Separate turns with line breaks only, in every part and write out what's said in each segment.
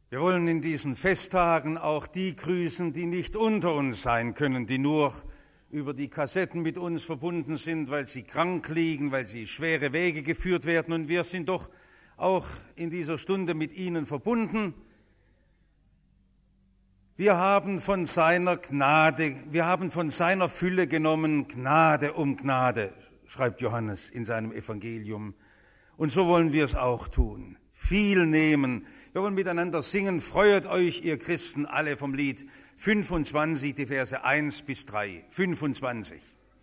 Wir wollen in diesen Festtagen auch die grüßen, die nicht unter uns sein können, die nur über die Kassetten mit uns verbunden sind, weil sie krank liegen, weil sie schwere Wege geführt werden. Und wir sind doch auch in dieser Stunde mit ihnen verbunden. Wir haben von seiner Gnade, wir haben von seiner Fülle genommen, Gnade um Gnade, schreibt Johannes in seinem Evangelium. Und so wollen wir es auch tun. Viel nehmen. Wir wollen miteinander singen. Freut euch, ihr Christen, alle vom Lied 25, die Verse 1 bis 3. 25.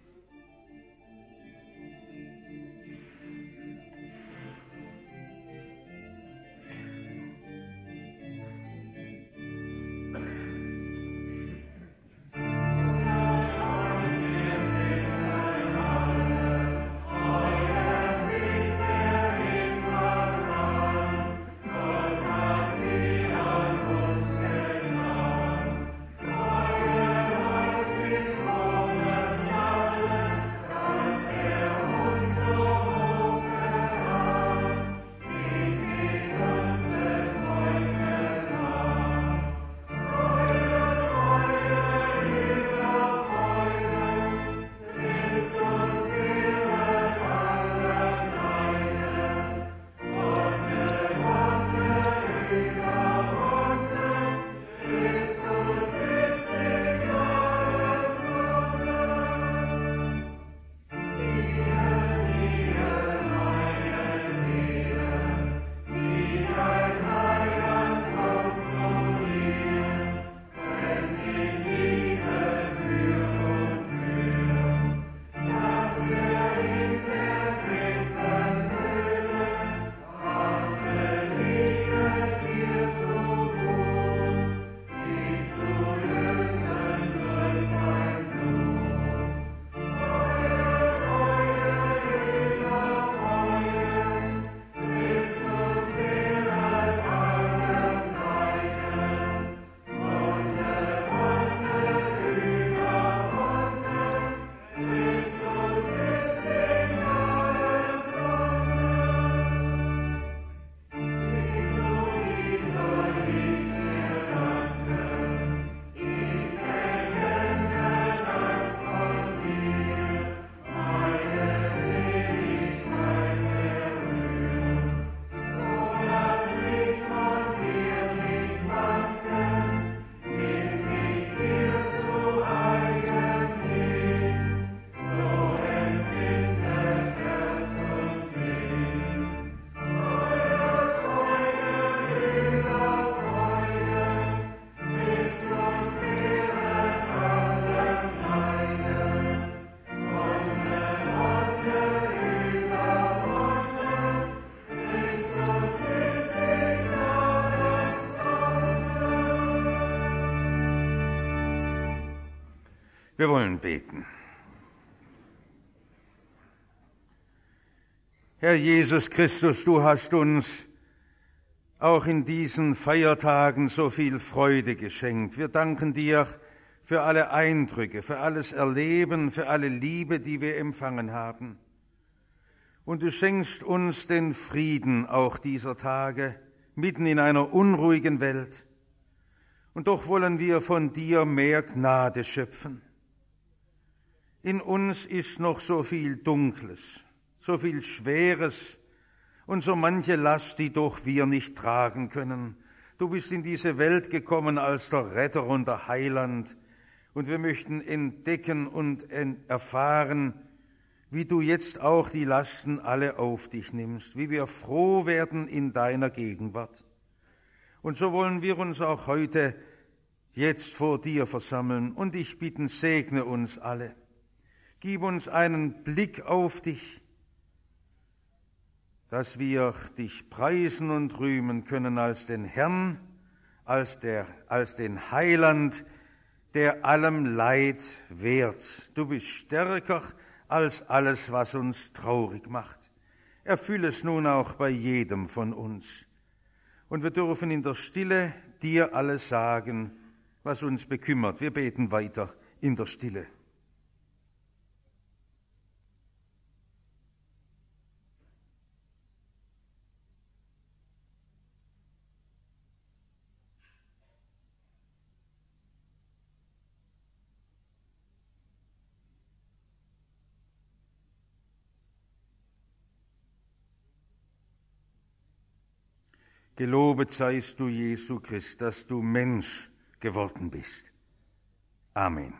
Wir wollen beten. Herr Jesus Christus, du hast uns auch in diesen Feiertagen so viel Freude geschenkt. Wir danken dir für alle Eindrücke, für alles Erleben, für alle Liebe, die wir empfangen haben. Und du schenkst uns den Frieden auch dieser Tage, mitten in einer unruhigen Welt. Und doch wollen wir von dir mehr Gnade schöpfen. In uns ist noch so viel Dunkles, so viel Schweres und so manche Last, die doch wir nicht tragen können. Du bist in diese Welt gekommen als der Retter und der Heiland und wir möchten entdecken und erfahren, wie du jetzt auch die Lasten alle auf dich nimmst, wie wir froh werden in deiner Gegenwart. Und so wollen wir uns auch heute jetzt vor dir versammeln und dich bitten, segne uns alle. Gib uns einen Blick auf dich, dass wir dich preisen und rühmen können als den Herrn, als den Heiland, der allem Leid wehrt. Du bist stärker als alles, was uns traurig macht. Erfüll es nun auch bei jedem von uns. Und wir dürfen in der Stille dir alles sagen, was uns bekümmert. Wir beten weiter in der Stille. Gelobet seist du, Jesu Christ, dass du Mensch geworden bist. Amen.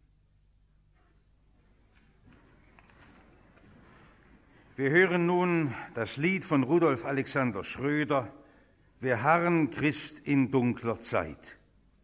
Wir hören nun das Lied von Rudolf Alexander Schröder, Wir harren Christ in dunkler Zeit.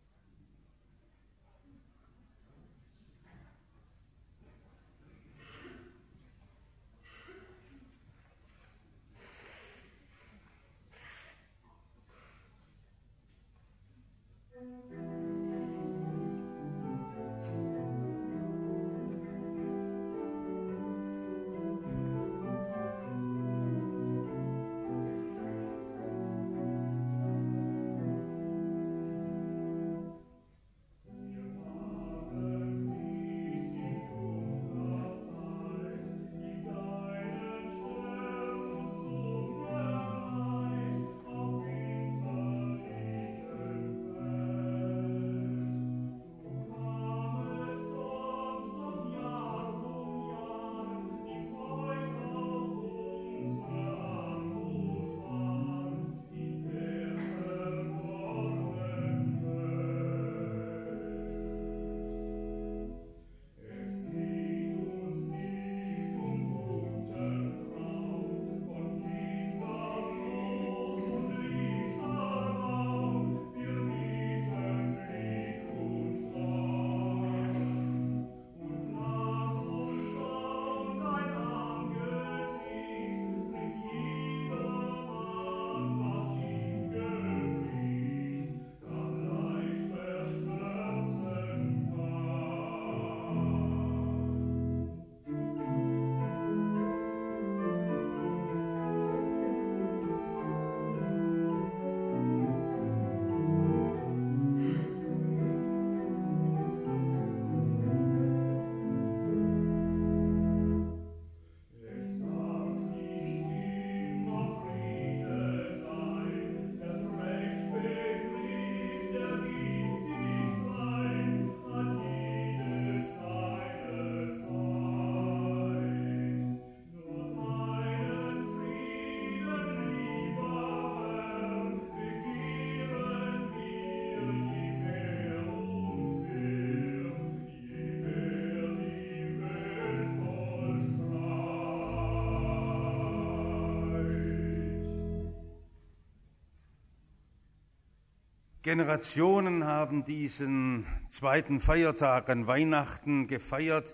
Generationen haben diesen zweiten Feiertag an Weihnachten gefeiert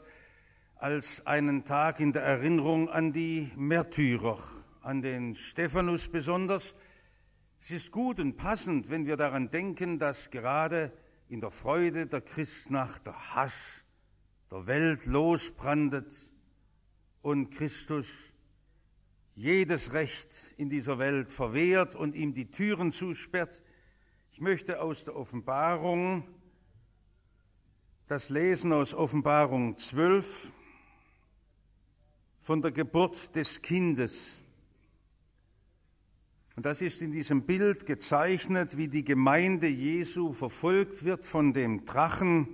als einen Tag in der Erinnerung an die Märtyrer, an den Stephanus besonders. Es ist gut und passend, wenn wir daran denken, dass gerade in der Freude der Christnacht der Hass der Welt losbrandet und Christus jedes Recht in dieser Welt verwehrt und ihm die Türen zusperrt. Ich möchte aus der Offenbarung das lesen aus Offenbarung 12 von der Geburt des Kindes. Und das ist in diesem Bild gezeichnet, wie die Gemeinde Jesu verfolgt wird von dem Drachen.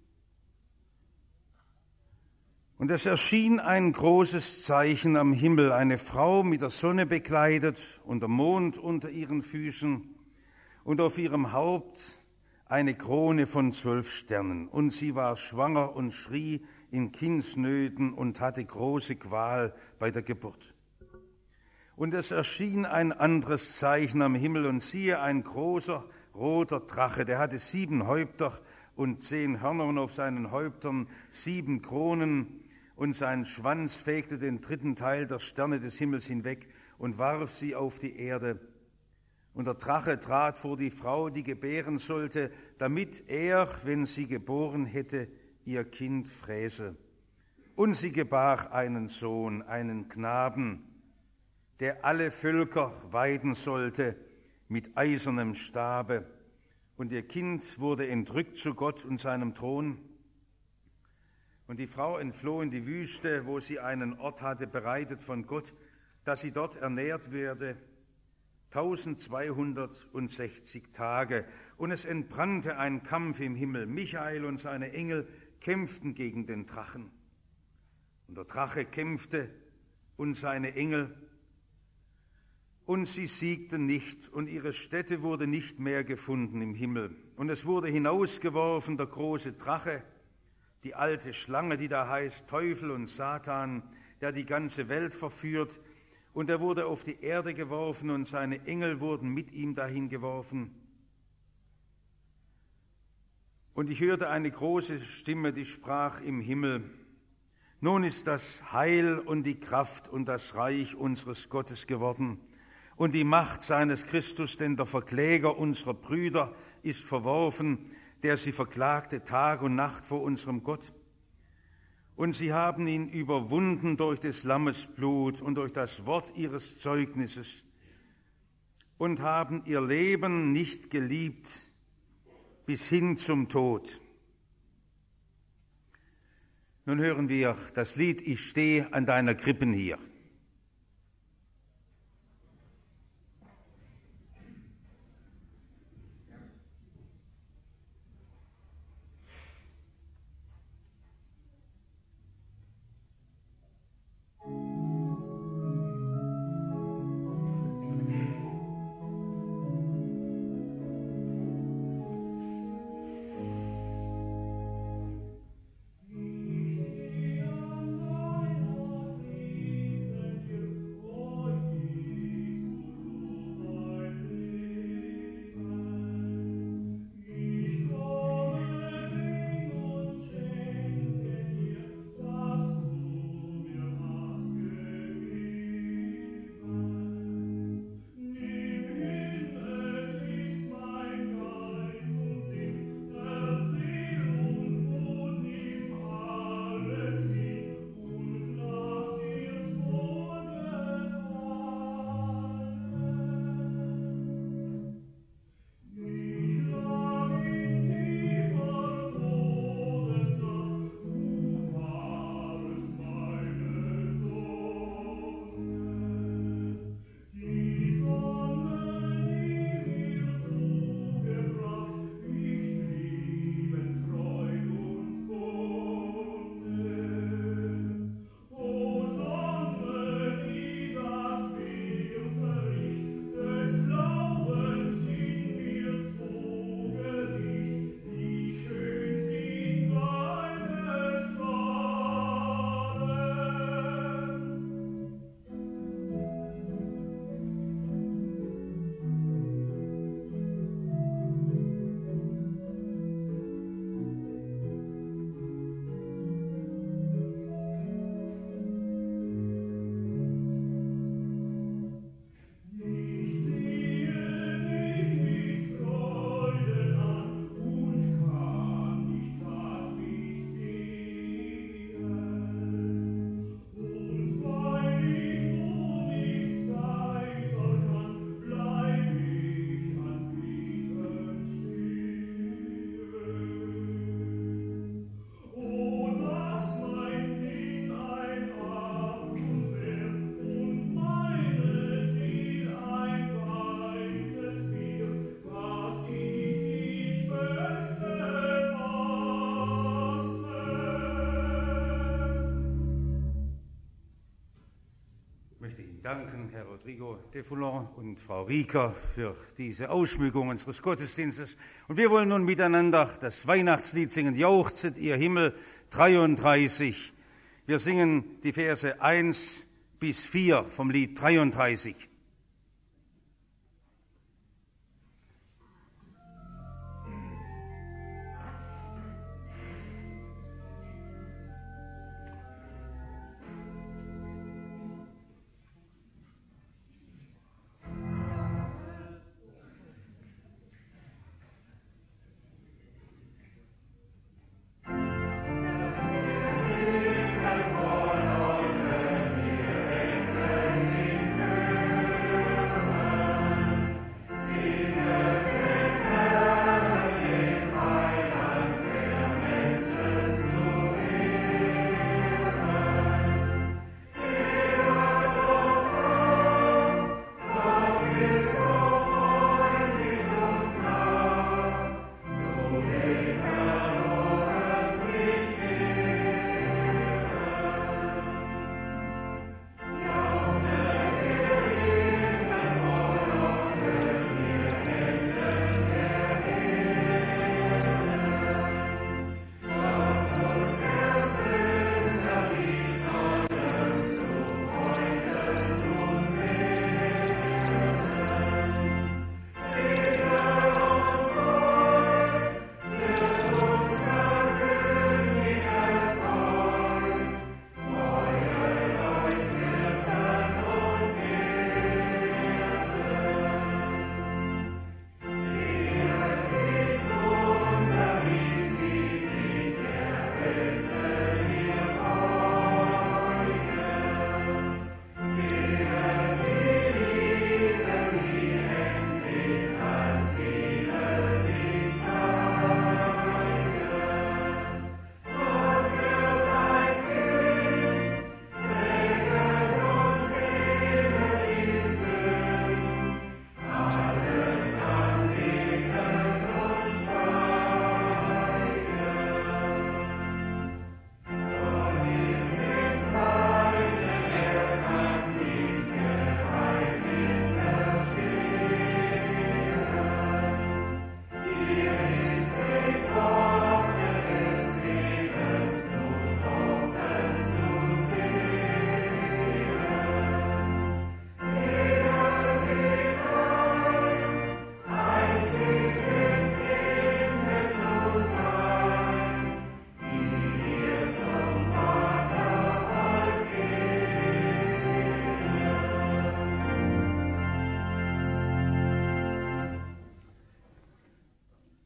Und es erschien ein großes Zeichen am Himmel, eine Frau mit der Sonne bekleidet und der Mond unter ihren Füßen und auf ihrem Haupt eine Krone von 12 Sternen. Und sie war schwanger und schrie in Kindsnöten und hatte große Qual bei der Geburt. Und es erschien ein anderes Zeichen am Himmel, und siehe, ein großer roter Drache, der hatte 7 Häupter und 10 Hörner und auf seinen Häuptern 7 Kronen, und sein Schwanz fegte den 3. Teil der Sterne des Himmels hinweg und warf sie auf die Erde. Und der Drache trat vor die Frau, die gebären sollte, damit er, wenn sie geboren hätte, ihr Kind fräse. Und sie gebar einen Sohn, einen Knaben, der alle Völker weiden sollte mit eisernem Stabe. Und ihr Kind wurde entrückt zu Gott und seinem Thron. Und die Frau entfloh in die Wüste, wo sie einen Ort hatte bereitet von Gott, dass sie dort ernährt werde, 1260 Tage. Und es entbrannte ein Kampf im Himmel. Michael und seine Engel kämpften gegen den Drachen. Und der Drache kämpfte und seine Engel. Und sie siegten nicht, und ihre Stätte wurde nicht mehr gefunden im Himmel. Und es wurde hinausgeworfen der große Drache, die alte Schlange, die da heißt Teufel und Satan, der die ganze Welt verführt. Und er wurde auf die Erde geworfen, und seine Engel wurden mit ihm dahin geworfen. Und ich hörte eine große Stimme, die sprach im Himmel: Nun ist das Heil und die Kraft und das Reich unseres Gottes geworden und die Macht seines Christus, denn der Verkläger unserer Brüder ist verworfen, der sie verklagte Tag und Nacht vor unserem Gott. Und sie haben ihn überwunden durch des Lammes Blut und durch das Wort ihres Zeugnisses und haben ihr Leben nicht geliebt bis hin zum Tod. Nun hören wir das Lied Ich stehe an deiner Krippen hier. Danken, Herr Rodrigo de Foulon und Frau Rieker, für diese Ausschmückung unseres Gottesdienstes. Und wir wollen nun miteinander das Weihnachtslied singen, Jauchzet ihr Himmel 33. Wir singen die Verse 1 bis 4 vom Lied 33.
Thank you.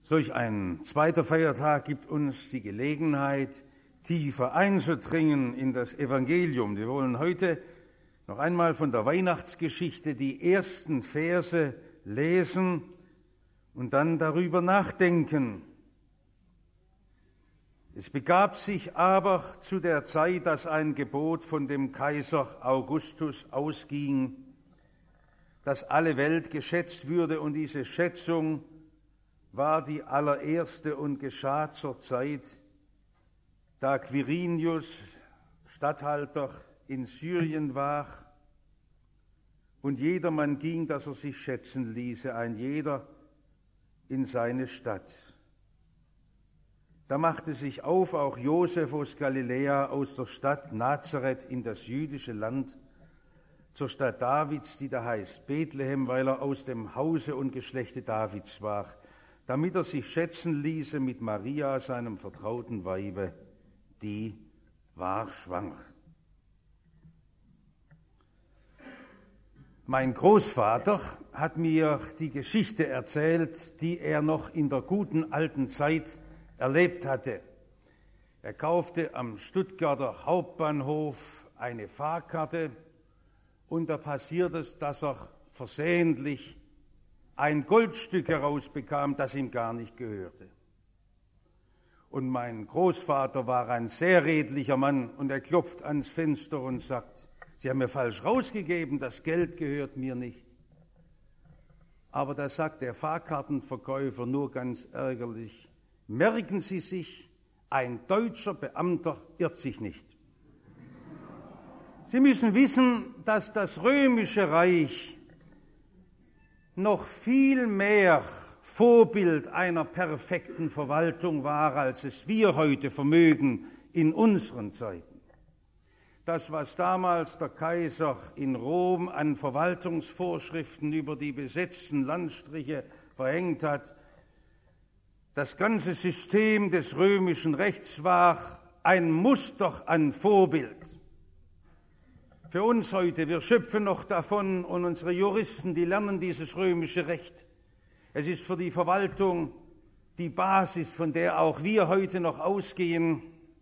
Solch ein zweiter Feiertag gibt uns die Gelegenheit, tiefer einzudringen in das Evangelium. Wir wollen heute noch einmal von der Weihnachtsgeschichte die ersten Verse lesen und dann darüber nachdenken. Es begab sich aber zu der Zeit, dass ein Gebot von dem Kaiser Augustus ausging, dass alle Welt geschätzt würde, und diese Schätzung war die allererste und geschah zur Zeit, da Quirinius Statthalter in Syrien war, und jedermann ging, dass er sich schätzen ließe, ein jeder in seine Stadt. Da machte sich auf auch Josef aus Galiläa, aus der Stadt Nazareth in das jüdische Land, zur Stadt Davids, die da heißt Bethlehem, weil er aus dem Hause und Geschlechte Davids war, damit er sich schätzen ließe mit Maria, seinem vertrauten Weibe, die war schwanger. Mein Großvater hat mir die Geschichte erzählt, die er noch in der guten alten Zeit erlebt hatte. Er kaufte am Stuttgarter Hauptbahnhof eine Fahrkarte und da passiert es, dass er versehentlich ein Goldstück herausbekam, das ihm gar nicht gehörte. Und mein Großvater war ein sehr redlicher Mann und er klopft ans Fenster und sagt: Sie haben mir falsch rausgegeben, das Geld gehört mir nicht. Aber da sagt der Fahrkartenverkäufer nur ganz ärgerlich: Merken Sie sich, ein deutscher Beamter irrt sich nicht. Sie müssen wissen, dass das Römische Reich noch viel mehr Vorbild einer perfekten Verwaltung war, als es wir heute vermögen in unseren Zeiten. Das, was damals der Kaiser in Rom an Verwaltungsvorschriften über die besetzten Landstriche verhängt hat, das ganze System des römischen Rechts war ein Muster an Vorbild. Für uns heute, wir schöpfen noch davon und unsere Juristen, die lernen dieses römische Recht. Es ist für die Verwaltung die Basis, von der auch wir heute noch ausgehen.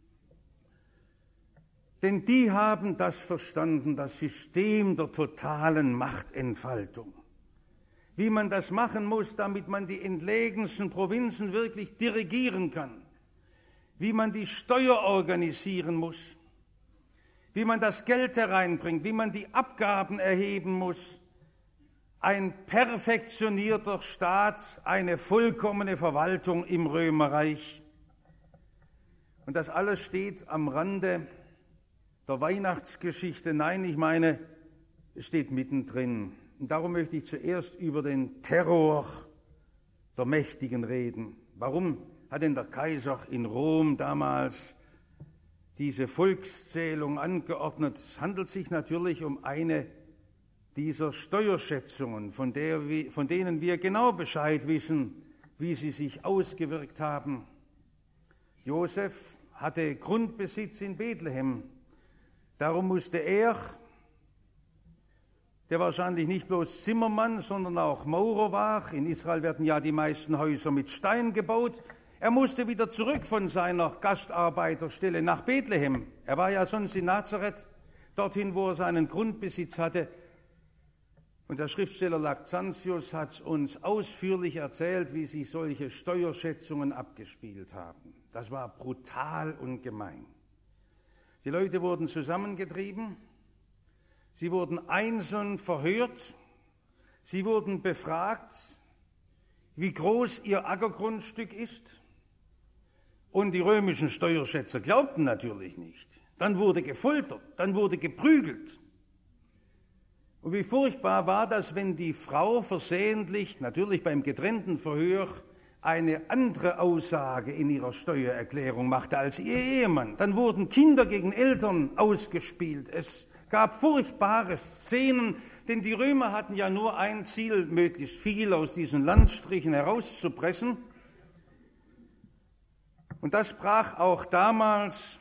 Denn die haben das verstanden, das System der totalen Machtentfaltung. Wie man das machen muss, damit man die entlegensten Provinzen wirklich dirigieren kann. Wie man die Steuer organisieren muss. Wie man das Geld hereinbringt, wie man die Abgaben erheben muss. Ein perfektionierter Staat, eine vollkommene Verwaltung im Römerreich. Und das alles steht am Rande der Weihnachtsgeschichte. Nein, ich meine, es steht mittendrin. Und darum möchte ich zuerst über den Terror der Mächtigen reden. Warum hat denn der Kaiser in Rom damals diese Volkszählung angeordnet? Es handelt sich natürlich um eine dieser Steuerschätzungen, von denen wir genau Bescheid wissen, wie sie sich ausgewirkt haben. Josef hatte Grundbesitz in Bethlehem. Darum musste er, der wahrscheinlich nicht bloß Zimmermann, sondern auch Maurer war, in Israel werden ja die meisten Häuser mit Stein gebaut, er musste wieder zurück von seiner Gastarbeiterstelle nach Bethlehem. Er war ja sonst in Nazareth, dorthin, wo er seinen Grundbesitz hatte. Und der Schriftsteller Lactantius hat uns ausführlich erzählt, wie sich solche Steuerschätzungen abgespielt haben. Das war brutal und gemein. Die Leute wurden zusammengetrieben, sie wurden einzeln verhört, sie wurden befragt, wie groß ihr Ackergrundstück ist. Und die römischen Steuerschätzer glaubten natürlich nicht. Dann wurde gefoltert, dann wurde geprügelt. Und wie furchtbar war das, wenn die Frau versehentlich, natürlich beim getrennten Verhör, eine andere Aussage in ihrer Steuererklärung machte als ihr Ehemann. Dann wurden Kinder gegen Eltern ausgespielt. Es gab furchtbare Szenen, denn die Römer hatten ja nur ein Ziel, möglichst viel aus diesen Landstrichen herauszupressen. Und das brach auch damals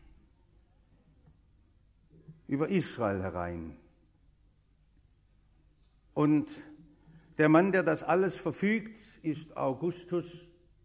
über Israel herein. Und der Mann, der das alles verfügt, ist Augustus,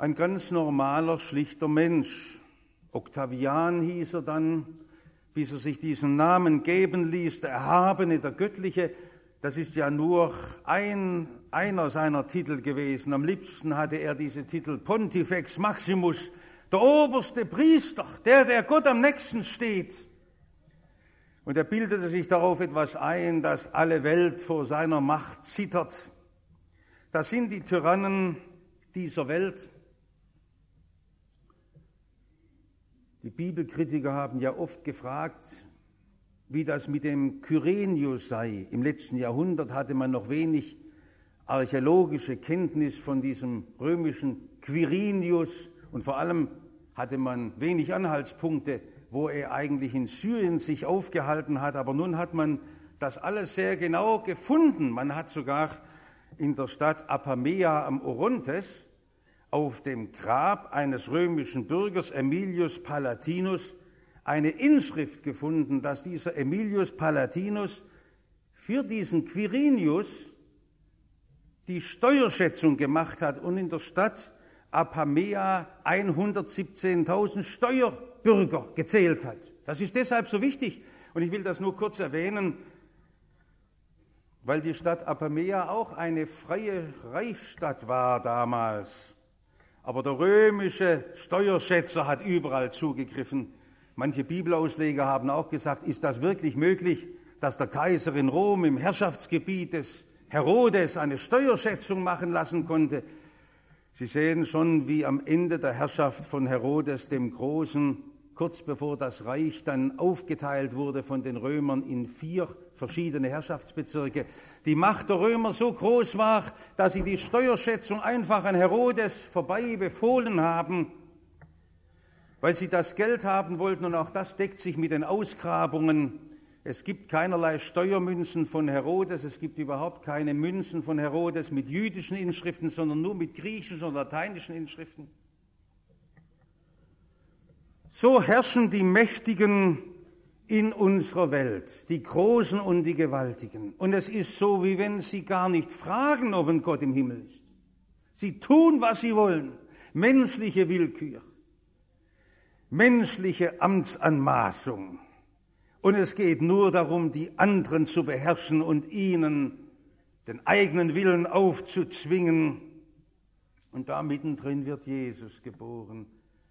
Ein ganz normaler, schlichter Mensch. Octavian hieß er dann, bis er sich diesen Namen geben ließ, der Erhabene, der Göttliche. Das ist ja nur einer seiner Titel gewesen. Am liebsten hatte er diese Titel Pontifex Maximus, der oberste Priester, der Gott am nächsten steht. Und er bildete sich darauf etwas ein, dass alle Welt vor seiner Macht zittert. Das sind die Tyrannen dieser Welt. Die Bibelkritiker haben ja oft gefragt, wie das mit dem Kyrenius sei. Im letzten Jahrhundert hatte man noch wenig archäologische Kenntnis von diesem römischen Quirinius und vor allem hatte man wenig Anhaltspunkte, wo er eigentlich in Syrien sich aufgehalten hat. Aber nun hat man das alles sehr genau gefunden. Man hat sogar in der Stadt Apamea am Orontes auf dem Grab eines römischen Bürgers, Aemilius Palatinus, eine Inschrift gefunden, dass dieser Aemilius Palatinus für diesen Quirinius die Steuerschätzung gemacht hat und in der Stadt Apamea 117.000 Steuerbürger gezählt hat. Das ist deshalb so wichtig und ich will das nur kurz erwähnen, weil die Stadt Apamea auch eine freie Reichsstadt war damals. Aber der römische Steuerschätzer hat überall zugegriffen. Manche Bibelausleger haben auch gesagt, ist das wirklich möglich, dass der Kaiser in Rom im Herrschaftsgebiet des Herodes eine Steuerschätzung machen lassen konnte? Sie sehen schon, wie am Ende der Herrschaft von Herodes dem Großen, kurz bevor das Reich dann aufgeteilt wurde von den Römern in 4 verschiedene Herrschaftsbezirke, die Macht der Römer so groß war, dass sie die Steuerschätzung einfach an Herodes vorbei befohlen haben, weil sie das Geld haben wollten und auch das deckt sich mit den Ausgrabungen. Es gibt keinerlei Steuermünzen von Herodes, es gibt überhaupt keine Münzen von Herodes mit jüdischen Inschriften, sondern nur mit griechischen und lateinischen Inschriften. So herrschen die Mächtigen in unserer Welt, die Großen und die Gewaltigen. Und es ist so, wie wenn sie gar nicht fragen, ob ein Gott im Himmel ist. Sie tun, was sie wollen. Menschliche Willkür, menschliche Amtsanmaßung. Und es geht nur darum, die anderen zu beherrschen und ihnen den eigenen Willen aufzuzwingen. Und da mittendrin wird Jesus geboren.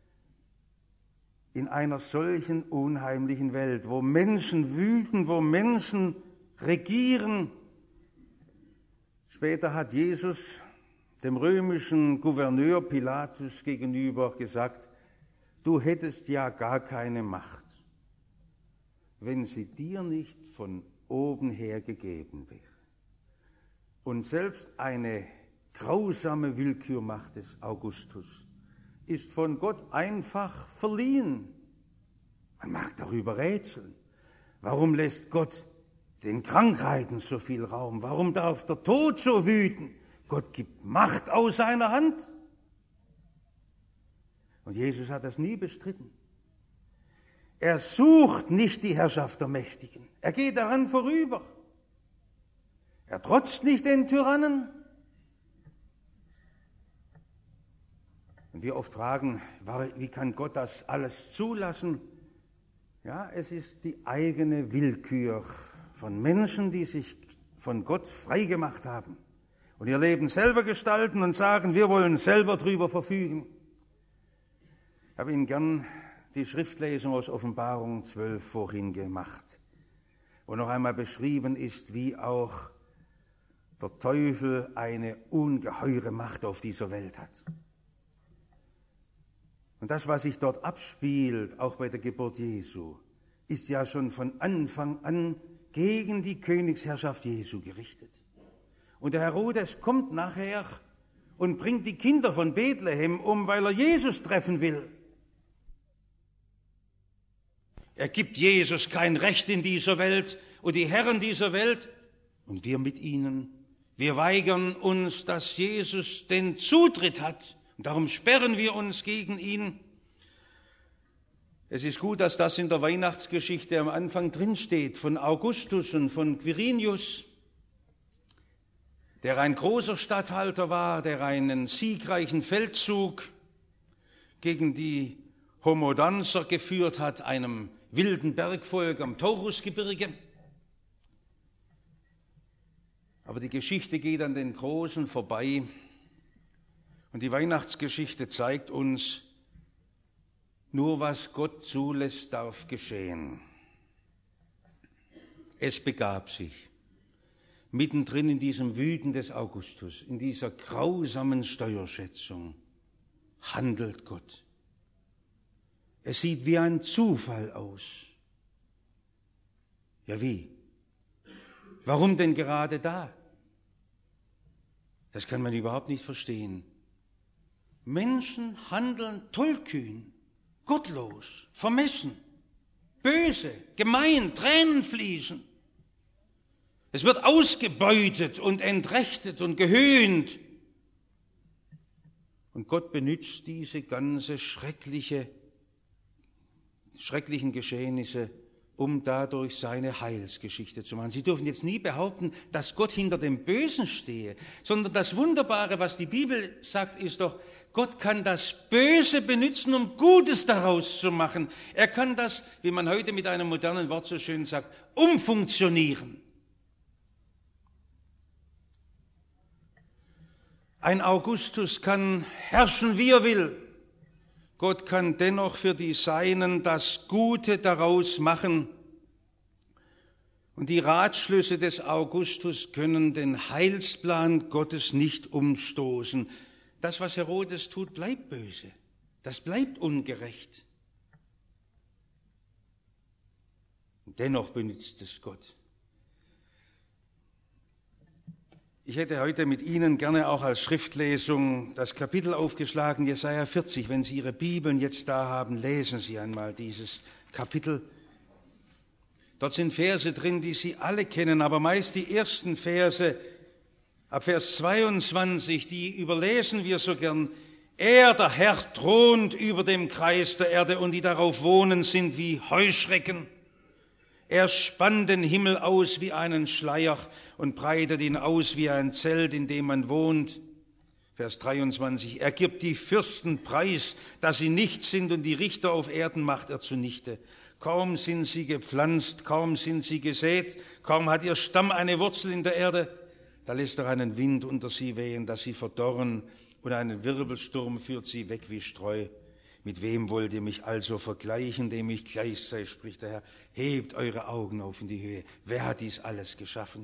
In einer solchen unheimlichen Welt, wo Menschen wüten, wo Menschen regieren. Später hat Jesus dem römischen Gouverneur Pilatus gegenüber gesagt, du hättest ja gar keine Macht, wenn sie dir nicht von oben her gegeben wäre. Und selbst eine grausame Willkürmacht des Augustus ist von Gott einfach verliehen. Man mag darüber rätseln. Warum lässt Gott den Krankheiten so viel Raum? Warum darf der Tod so wüten? Gott gibt Macht aus seiner Hand. Und Jesus hat das nie bestritten. Er sucht nicht die Herrschaft der Mächtigen. Er geht daran vorüber. Er trotzt nicht den Tyrannen. Und wir oft fragen, wie kann Gott das alles zulassen? Ja, es ist die eigene Willkür von Menschen, die sich von Gott freigemacht haben und ihr Leben selber gestalten und sagen, wir wollen selber drüber verfügen. Ich habe Ihnen gern die Schriftlesung aus Offenbarung 12 vorhin gemacht, wo noch einmal beschrieben ist, wie auch der Teufel eine ungeheure Macht auf dieser Welt hat. Und das, was sich dort abspielt, auch bei der Geburt Jesu, ist ja schon von Anfang an gegen die Königsherrschaft Jesu gerichtet. Und der Herodes kommt nachher und bringt die Kinder von Bethlehem um, weil er Jesus treffen will. Er gibt Jesus kein Recht in dieser Welt und die Herren dieser Welt und wir mit ihnen. Wir weigern uns, dass Jesus den Zutritt hat. Und darum sperren wir uns gegen ihn. Es ist gut, dass das in der Weihnachtsgeschichte am Anfang drinsteht, von Augustus und von Quirinius, der ein großer Statthalter war, der einen siegreichen Feldzug gegen die Homodanser geführt hat, einem wilden Bergvolk am Taurusgebirge. Aber die Geschichte geht an den Großen vorbei und die Weihnachtsgeschichte zeigt uns, nur was Gott zulässt, darf geschehen. Es begab sich. Mittendrin in diesem Wüten des Augustus, in dieser grausamen Steuerschätzung, handelt Gott. Es sieht wie ein Zufall aus. Ja, wie? Warum denn gerade da? Das kann man überhaupt nicht verstehen. Menschen handeln tollkühn, gottlos, vermessen, böse, gemein, Tränen fließen. Es wird ausgebeutet und entrechtet und gehöhnt. Und Gott benutzt diese ganze schrecklichen Geschehnisse, um dadurch seine Heilsgeschichte zu machen. Sie dürfen jetzt nie behaupten, dass Gott hinter dem Bösen stehe, sondern das Wunderbare, was die Bibel sagt, ist doch, Gott kann das Böse benutzen, um Gutes daraus zu machen. Er kann das, wie man heute mit einem modernen Wort so schön sagt, umfunktionieren. Ein Augustus kann herrschen, wie er will. Gott kann dennoch für die Seinen das Gute daraus machen. Und die Ratschlüsse des Augustus können den Heilsplan Gottes nicht umstoßen. Das, was Herodes tut, bleibt böse. Das bleibt ungerecht. Und dennoch benutzt es Gott. Ich hätte heute mit Ihnen gerne auch als Schriftlesung das Kapitel aufgeschlagen, Jesaja 40. Wenn Sie Ihre Bibeln jetzt da haben, lesen Sie einmal dieses Kapitel. Dort sind Verse drin, die Sie alle kennen, aber meist die ersten Verse, ab Vers 22, die überlesen wir so gern. Er, der Herr, thront über dem Kreis der Erde und die darauf wohnen, sind wie Heuschrecken. Er spannt den Himmel aus wie einen Schleier und breitet ihn aus wie ein Zelt, in dem man wohnt. Vers 23. Er gibt die Fürsten preis, dass sie nichts sind, und die Richter auf Erden macht er zunichte. Kaum sind sie gepflanzt, kaum sind sie gesät, kaum hat ihr Stamm eine Wurzel in der Erde, da lässt er einen Wind unter sie wehen, dass sie verdorren, und einen Wirbelsturm führt sie weg wie Streu. Mit wem wollt ihr mich also vergleichen, dem ich gleich sei, spricht der Herr. Hebt eure Augen auf in die Höhe. Wer hat dies alles geschaffen?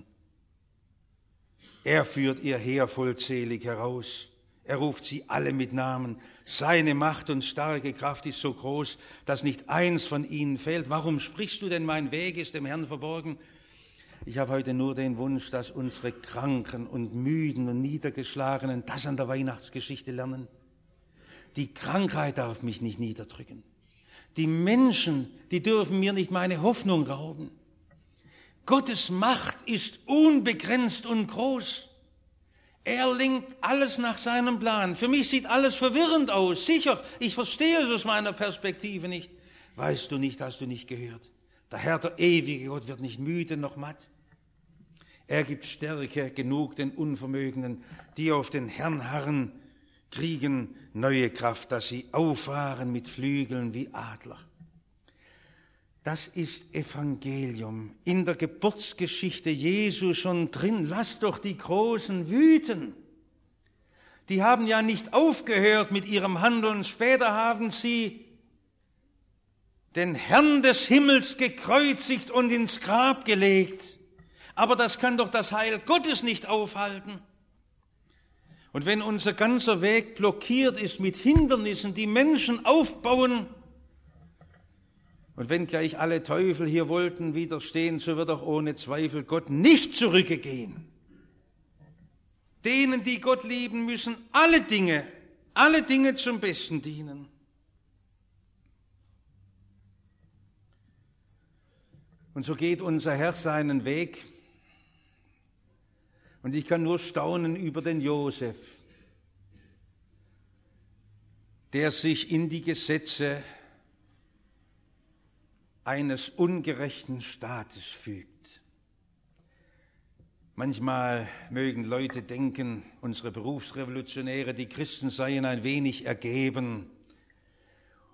Er führt ihr Heer vollzählig heraus. Er ruft sie alle mit Namen. Seine Macht und starke Kraft ist so groß, dass nicht eins von ihnen fehlt. Warum sprichst du denn, mein Weg ist dem Herrn verborgen? Ich habe heute nur den Wunsch, dass unsere Kranken und Müden und Niedergeschlagenen das an der Weihnachtsgeschichte lernen. Die Krankheit darf mich nicht niederdrücken. Die Menschen, die dürfen mir nicht meine Hoffnung rauben. Gottes Macht ist unbegrenzt und groß. Er lenkt alles nach seinem Plan. Für mich sieht alles verwirrend aus. Sicher, ich verstehe es aus meiner Perspektive nicht. Weißt du nicht, hast du nicht gehört. Der Herr, der ewige Gott, wird nicht müde noch matt. Er gibt Stärke genug den Unvermögenden, die auf den Herrn harren, kriegen neue Kraft, dass sie auffahren mit Flügeln wie Adler. Das ist Evangelium. In der Geburtsgeschichte Jesu schon drin. Lasst doch die Großen wüten. Die haben ja nicht aufgehört mit ihrem Handeln. Später haben sie den Herrn des Himmels gekreuzigt und ins Grab gelegt. Aber das kann doch das Heil Gottes nicht aufhalten. Und wenn unser ganzer Weg blockiert ist mit Hindernissen, die Menschen aufbauen, und wenn gleich alle Teufel hier wollten widerstehen, so wird auch ohne Zweifel Gott nicht zurückgehen. Denen, die Gott lieben, müssen alle Dinge zum Besten dienen. Und so geht unser Herr seinen Weg. Und ich kann nur staunen über den Josef, der sich in die Gesetze eines ungerechten Staates fügt. Manchmal mögen Leute denken, unsere Berufsrevolutionäre, die Christen seien ein wenig ergeben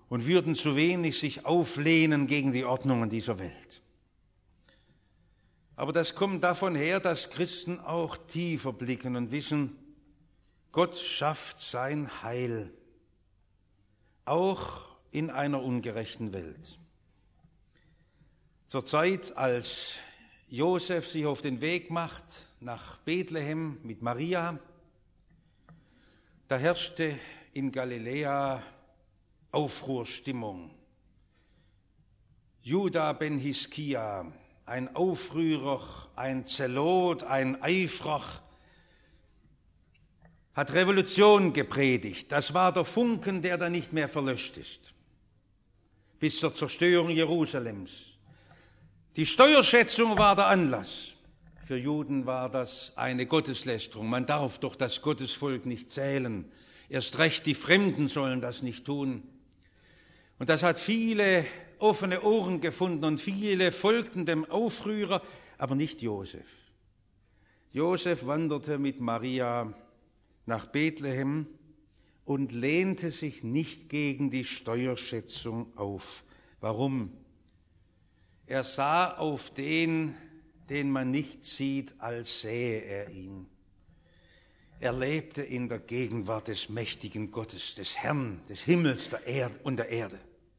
und würden zu wenig sich auflehnen gegen die Ordnungen dieser Welt. Aber das kommt davon her, dass Christen auch tiefer blicken und wissen, Gott schafft sein Heil, auch in einer ungerechten Welt. Zur Zeit, als Josef sich auf den Weg macht nach Bethlehem mit Maria, da herrschte in Galiläa Aufruhrstimmung. Judah ben Hiskia, ein Aufrührer, ein Zelot, ein Eiferer, hat Revolution gepredigt. Das war der Funken, der da nicht mehr verlöscht ist, bis zur Zerstörung Jerusalems. Die Steuerschätzung war der Anlass. Für Juden war das eine Gotteslästerung. Man darf doch das Gottesvolk nicht zählen. Erst recht die Fremden sollen das nicht tun. Und das hat viele offene Ohren gefunden und viele folgten dem Aufrührer, aber nicht Josef. Josef wanderte mit Maria nach Bethlehem und lehnte sich nicht gegen die Steuerschätzung auf. Warum? Er sah auf den, den man nicht sieht, als sähe er ihn. Er lebte in der Gegenwart des mächtigen Gottes, des Herrn, des Himmels und der Erde.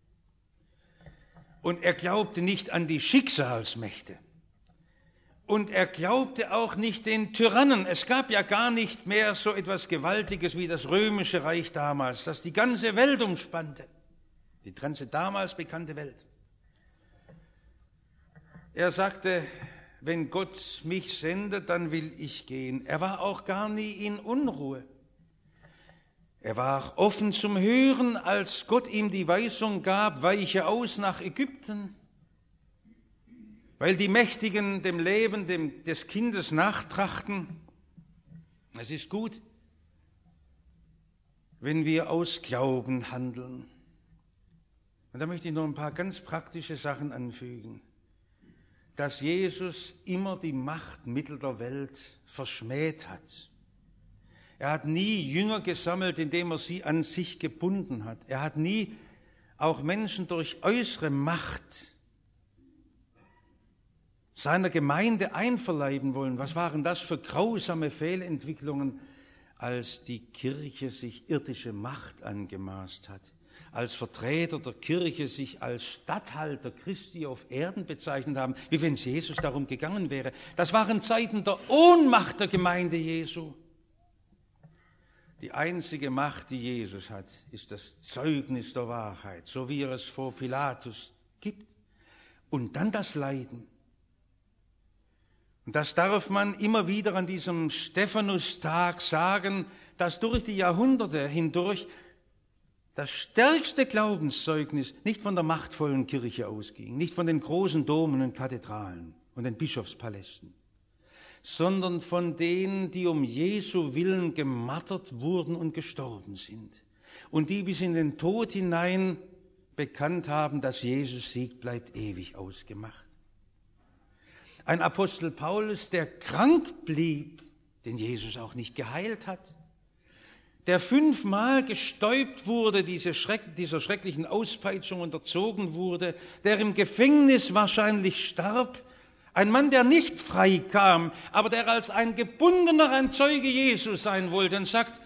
Und er glaubte nicht an die Schicksalsmächte. Und er glaubte auch nicht den Tyrannen. Es gab ja gar nicht mehr so etwas Gewaltiges wie das römische Reich damals, das die ganze Welt umspannte. Die ganze damals bekannte Welt. Er sagte, wenn Gott mich sendet, dann will ich gehen. Er war auch gar nie in Unruhe. Er war offen zum Hören, als Gott ihm die Weisung gab, weiche aus nach Ägypten, weil die Mächtigen dem Leben des Kindes nachtrachten. Es ist gut, wenn wir aus Glauben handeln. Und da möchte ich noch ein paar ganz praktische Sachen anfügen. Dass Jesus immer die Machtmittel der Welt verschmäht hat. Er hat nie Jünger gesammelt, indem er sie an sich gebunden hat. Er hat nie auch Menschen durch äußere Macht seiner Gemeinde einverleiben wollen. Was waren das für grausame Fehlentwicklungen, als die Kirche sich irdische Macht angemaßt hat? Als Vertreter der Kirche sich als Statthalter Christi auf Erden bezeichnet haben, wie wenn es Jesus darum gegangen wäre. Das waren Zeiten der Ohnmacht der Gemeinde Jesu. Die einzige Macht, die Jesus hat, ist das Zeugnis der Wahrheit, so wie er es vor Pilatus gibt. Und dann das Leiden. Und das darf man immer wieder an diesem Stephanustag sagen, dass durch die Jahrhunderte hindurch das stärkste Glaubenszeugnis nicht von der machtvollen Kirche ausging, nicht von den großen Domen und Kathedralen und den Bischofspalästen, sondern von denen, die um Jesu Willen gemartert wurden und gestorben sind und die bis in den Tod hinein bekannt haben, dass Jesus Sieg bleibt ewig ausgemacht. Ein Apostel Paulus, der krank blieb, den Jesus auch nicht geheilt hat, der 5-mal gestäupt wurde, dieser schrecklichen Auspeitschung unterzogen wurde, der im Gefängnis wahrscheinlich starb, ein Mann, der nicht frei kam, aber der als ein Gebundener ein Zeuge Jesu sein wollte und sagt,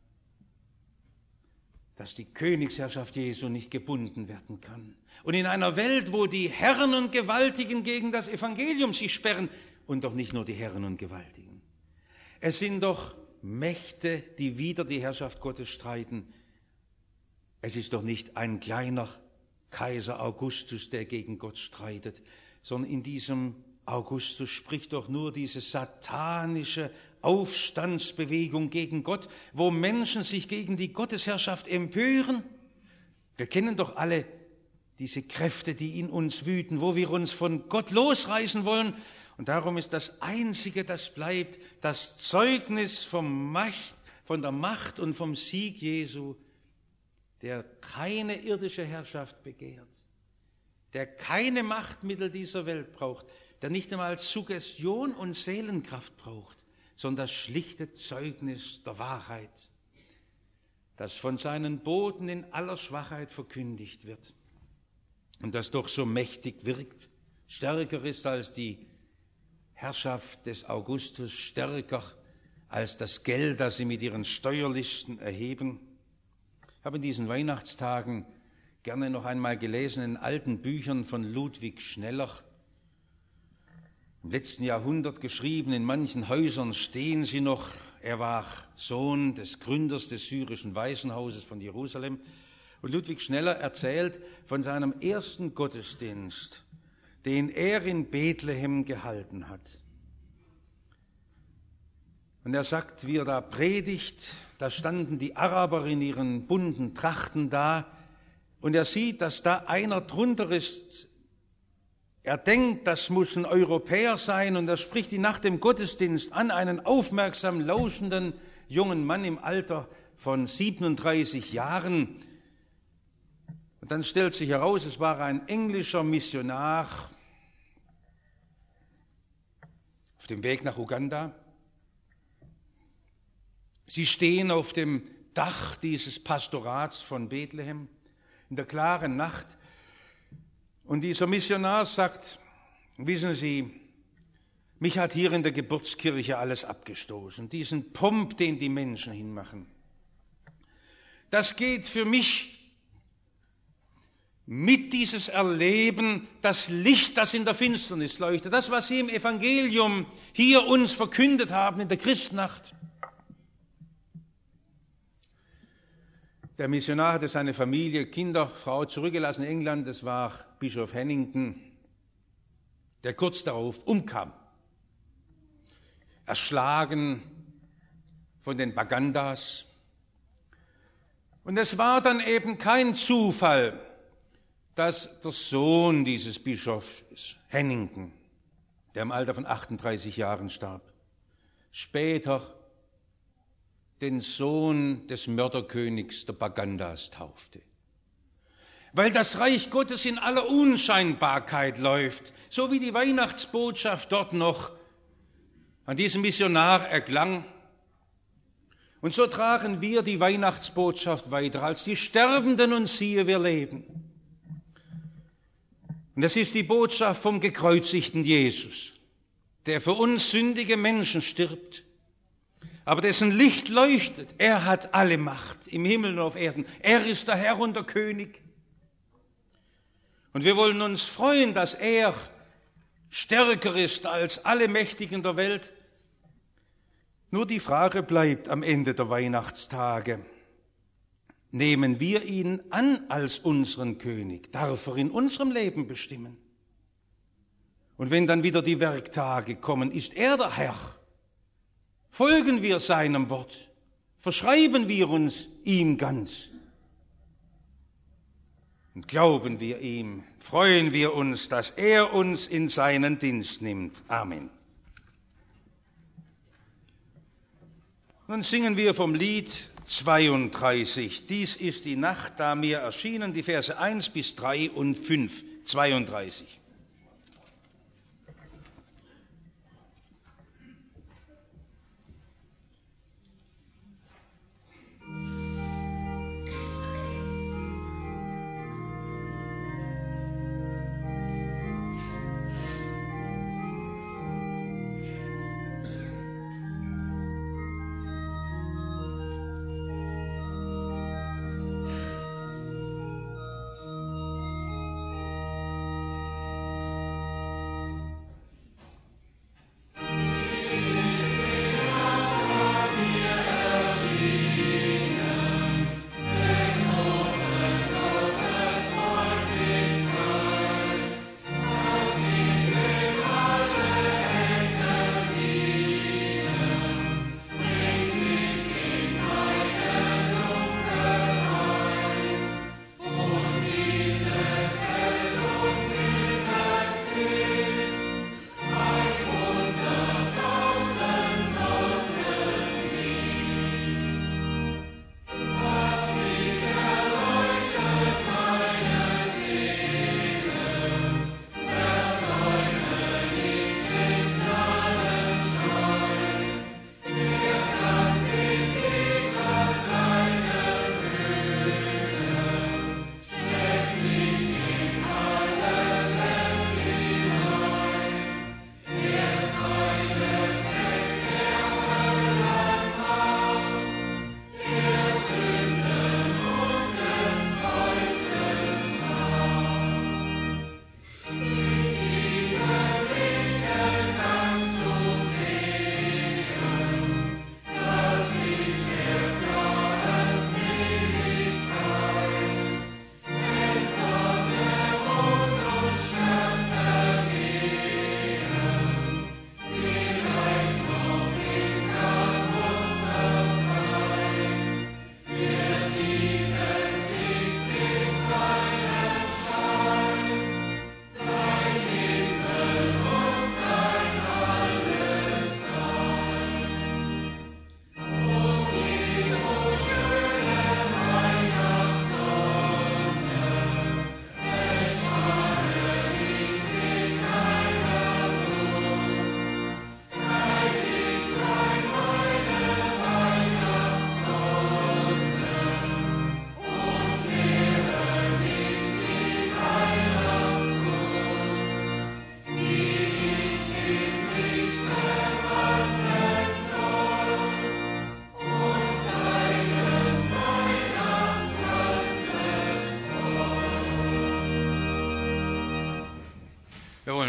dass die Königsherrschaft Jesu nicht gebunden werden kann. Und in einer Welt, wo die Herren und Gewaltigen gegen das Evangelium sich sperren, und doch nicht nur die Herren und Gewaltigen. Es sind doch Mächte, die wider die Herrschaft Gottes streiten. Es ist doch nicht ein kleiner Kaiser Augustus, der gegen Gott streitet, sondern in diesem Augustus spricht doch nur diese satanische Aufstandsbewegung gegen Gott, wo Menschen sich gegen die Gottesherrschaft empören. Wir kennen doch alle diese Kräfte, die in uns wüten, wo wir uns von Gott losreißen wollen. Und darum ist das Einzige, das bleibt, das Zeugnis von der Macht und vom Sieg Jesu, der keine irdische Herrschaft begehrt, der keine Machtmittel dieser Welt braucht, der nicht einmal Suggestion und Seelenkraft braucht, sondern das schlichte Zeugnis der Wahrheit. das von seinen Boten in aller Schwachheit verkündigt wird und das doch so mächtig wirkt, stärker ist als die Herrschaft des Augustus, stärker als das Geld, das sie mit ihren Steuerlisten erheben. Ich habe in diesen Weihnachtstagen gerne noch einmal gelesen in alten Büchern von Ludwig Schneller, im letzten Jahrhundert geschrieben, in manchen Häusern stehen sie noch. Er war Sohn des Gründers des syrischen Waisenhauses von Jerusalem. Und Ludwig Schneller erzählt von seinem ersten Gottesdienst, den er in Bethlehem gehalten hat. Und er sagt, wie er da predigt, da standen die Araber in ihren bunten Trachten da und er sieht, dass da einer drunter ist. Er denkt, das muss ein Europäer sein und er spricht ihn nach dem Gottesdienst an, einen aufmerksam lauschenden jungen Mann im Alter von 37 Jahren. Und dann stellt sich heraus, es war ein englischer Missionar auf dem Weg nach Uganda. Sie stehen auf dem Dach dieses Pastorats von Bethlehem in der klaren Nacht. Und dieser Missionar sagt, wissen Sie, mich hat hier in der Geburtskirche alles abgestoßen, diesen Pomp, den die Menschen hinmachen. Das geht für mich mit dieses Erleben, das Licht, das in der Finsternis leuchtet, das, was Sie im Evangelium hier uns verkündet haben in der Christnacht. Der Missionar hatte seine Familie, Kinder, Frau zurückgelassen in England. Das war Bischof Hennington, der kurz darauf umkam. Erschlagen von den Bagandas. Und es war dann eben kein Zufall, dass der Sohn dieses Bischofs, Hennington, der im Alter von 38 Jahren starb, später den Sohn des Mörderkönigs der Bagandas taufte. Weil das Reich Gottes in aller Unscheinbarkeit läuft, so wie die Weihnachtsbotschaft dort noch an diesem Missionar erklang. Und so tragen wir die Weihnachtsbotschaft weiter als die Sterbenden und siehe, wir leben. Und das ist die Botschaft vom gekreuzigten Jesus, der für uns sündige Menschen stirbt, aber dessen Licht leuchtet. Er hat alle Macht im Himmel und auf Erden. Er ist der Herr und der König. Und wir wollen uns freuen, dass er stärker ist als alle Mächtigen der Welt. Nur die Frage bleibt am Ende der Weihnachtstage: Nehmen wir ihn an als unseren König? Darf er in unserem Leben bestimmen? Und wenn dann wieder die Werktage kommen, ist er der Herr? Folgen wir seinem Wort? Verschreiben wir uns ihm ganz? Und glauben wir ihm, freuen wir uns, dass er uns in seinen Dienst nimmt. Amen. Nun singen wir vom Lied 32. Dies ist die Nacht, da mir erschienen, die Verse 1 bis 3 und 5. 32.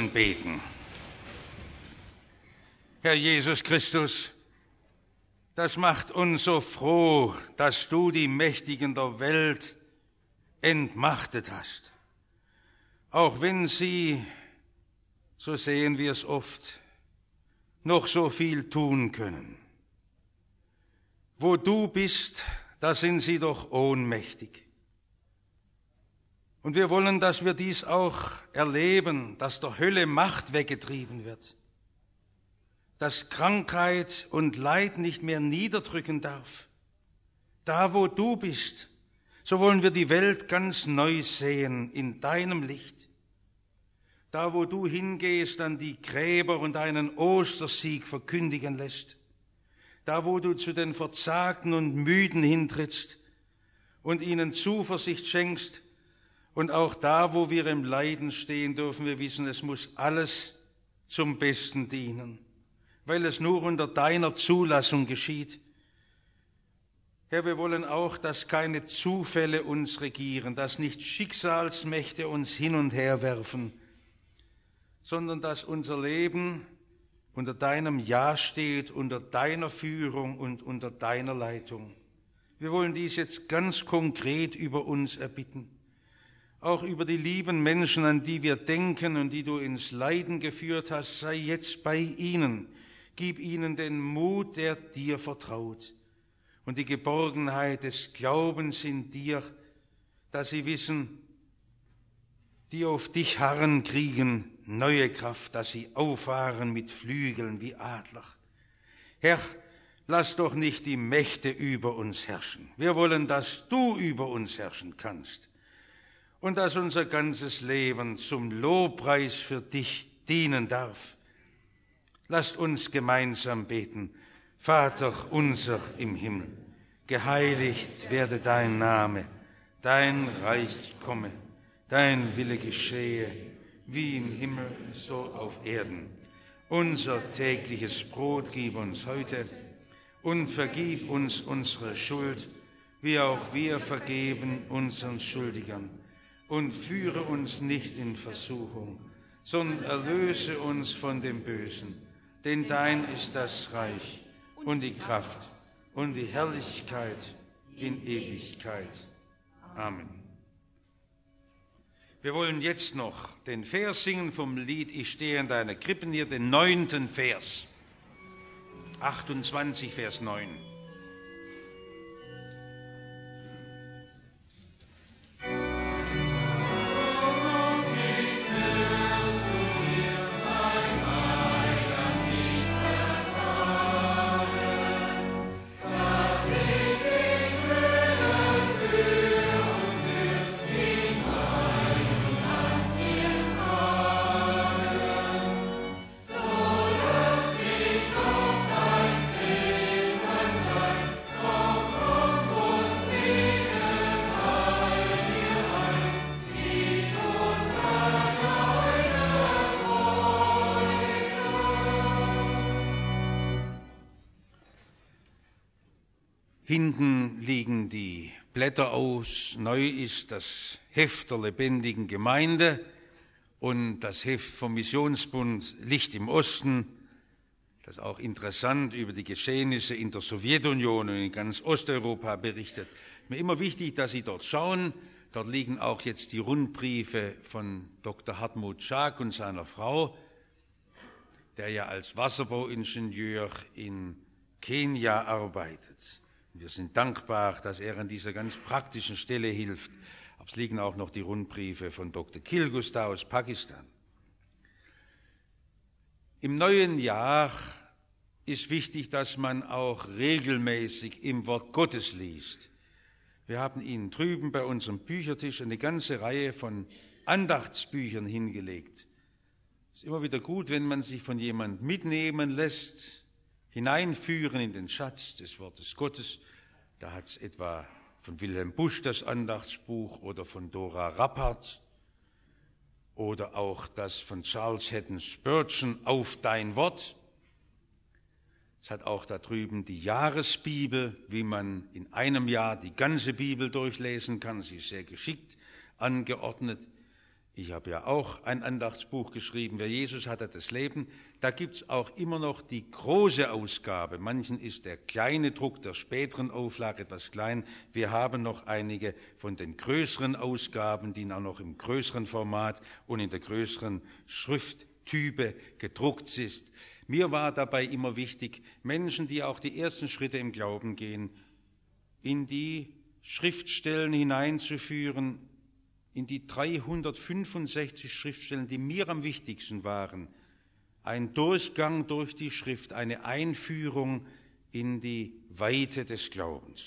wollen beten. Herr Jesus Christus, das macht uns so froh, dass du die Mächtigen der Welt entmachtet hast. Auch wenn sie, so sehen wir es oft, noch so viel tun können. Wo du bist, da sind sie doch ohnmächtig. Und wir wollen, dass wir dies auch erleben, dass der Hölle Macht weggetrieben wird, dass Krankheit und Leid nicht mehr niederdrücken darf. Da, wo du bist, so wollen wir die Welt ganz neu sehen in deinem Licht. Da, wo du hingehst an die Gräber und einen Ostersieg verkündigen lässt. Da, wo du zu den Verzagten und Müden hintrittst und ihnen Zuversicht schenkst. Und auch da, wo wir im Leiden stehen, dürfen wir wissen, es muss alles zum Besten dienen, weil es nur unter deiner Zulassung geschieht. Herr, wir wollen auch, dass keine Zufälle uns regieren, dass nicht Schicksalsmächte uns hin und her werfen, sondern dass unser Leben unter deinem Ja steht, unter deiner Führung und unter deiner Leitung. Wir wollen dies jetzt ganz konkret über uns erbitten. Auch über die lieben Menschen, an die wir denken und die du ins Leiden geführt hast, sei jetzt bei ihnen. Gib ihnen den Mut, der dir vertraut und die Geborgenheit des Glaubens in dir, dass sie wissen, die auf dich harren, kriegen neue Kraft, dass sie auffahren mit Flügeln wie Adler. Herr, lass doch nicht die Mächte über uns herrschen. Wir wollen, dass du über uns herrschen kannst. Und dass unser ganzes Leben zum Lobpreis für dich dienen darf. Lasst uns gemeinsam beten. Vater unser im Himmel, geheiligt werde dein Name, dein Reich komme, dein Wille geschehe, wie im Himmel so auf Erden. Unser tägliches Brot gib uns heute und vergib uns unsere Schuld, wie auch wir vergeben unseren Schuldigern. Und führe uns nicht in Versuchung, sondern erlöse uns von dem Bösen. Denn dein ist das Reich und die Kraft und die Herrlichkeit in Ewigkeit. Amen. Wir wollen jetzt noch den Vers singen vom Lied Ich stehe an deiner Krippennier, den 9. Vers. 28, Vers 9. Hinten liegen die Blätter aus. Neu ist das Heft der lebendigen Gemeinde und das Heft vom Missionsbund Licht im Osten. Das ist auch interessant über die Geschehnisse in der Sowjetunion und in ganz Osteuropa berichtet. Mir immer wichtig, dass Sie dort schauen. Dort liegen auch jetzt die Rundbriefe von Dr. Hartmut Schaak und seiner Frau, der ja als Wasserbauingenieur in Kenia arbeitet. Wir sind dankbar, dass er an dieser ganz praktischen Stelle hilft. Aber es liegen auch noch die Rundbriefe von Dr. Kilgusta aus Pakistan. Im neuen Jahr ist wichtig, dass man auch regelmäßig im Wort Gottes liest. Wir haben Ihnen drüben bei unserem Büchertisch eine ganze Reihe von Andachtsbüchern hingelegt. Es ist immer wieder gut, wenn man sich von jemandem mitnehmen lässt, hineinführen in den Schatz des Wortes Gottes. Da hat es etwa von Wilhelm Busch das Andachtsbuch oder von Dora Rappert oder auch das von Charles Haddon Spurgeon, Auf dein Wort. Es hat auch da drüben die Jahresbibel, wie man in einem Jahr die ganze Bibel durchlesen kann. Sie ist sehr geschickt angeordnet. Ich habe ja auch ein Andachtsbuch geschrieben, wer Jesus hat, hat das Leben. Da gibt es auch immer noch die große Ausgabe. Manchen ist der kleine Druck der späteren Auflage etwas klein. Wir haben noch einige von den größeren Ausgaben, die auch noch im größeren Format und in der größeren Schrifttype gedruckt ist. Mir war dabei immer wichtig, Menschen, die auch die ersten Schritte im Glauben gehen, in die Schriftstellen hineinzuführen, in die 365 Schriftstellen, die mir am wichtigsten waren. Ein Durchgang durch die Schrift, eine Einführung in die Weite des Glaubens.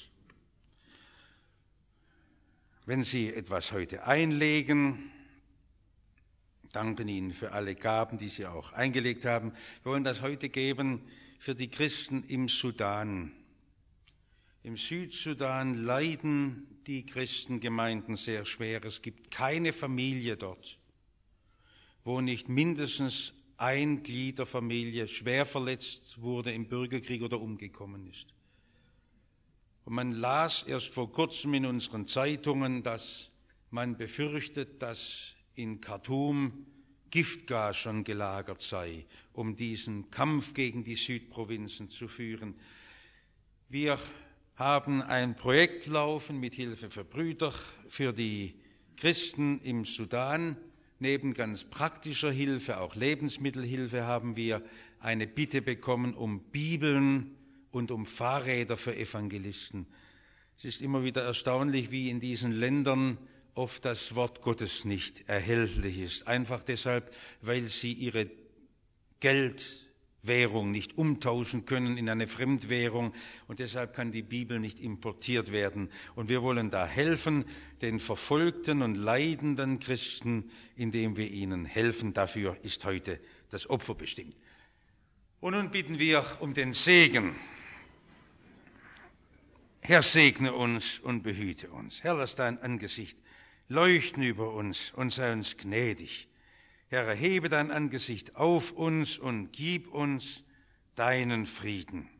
Wenn Sie etwas heute einlegen, danken Ihnen für alle Gaben, die Sie auch eingelegt haben. Wir wollen das heute geben für die Christen im Sudan. Im Südsudan leiden die Christengemeinden sehr schwer. Es gibt keine Familie dort, wo nicht mindestens ein Glied der Familie schwer verletzt wurde im Bürgerkrieg oder umgekommen ist. Und man las erst vor kurzem in unseren Zeitungen, dass man befürchtet, dass in Khartoum Giftgas schon gelagert sei, um diesen Kampf gegen die Südprovinzen zu führen. Wir haben ein Projekt laufen mit Hilfe für Brüder, für die Christen im Sudan. Neben ganz praktischer Hilfe, auch Lebensmittelhilfe, haben wir eine Bitte bekommen um Bibeln und um Fahrräder für Evangelisten. Es ist immer wieder erstaunlich, wie in diesen Ländern oft das Wort Gottes nicht erhältlich ist. Einfach deshalb, weil sie ihre Geldwährung nicht umtauschen können in eine Fremdwährung und deshalb kann die Bibel nicht importiert werden. Und wir wollen da helfen, den verfolgten und leidenden Christen, indem wir ihnen helfen. Dafür ist heute das Opfer bestimmt. Und nun bitten wir um den Segen. Herr, segne uns und behüte uns. Herr, lass dein Angesicht leuchten über uns und sei uns gnädig. Herr, erhebe dein Angesicht auf uns und gib uns deinen Frieden.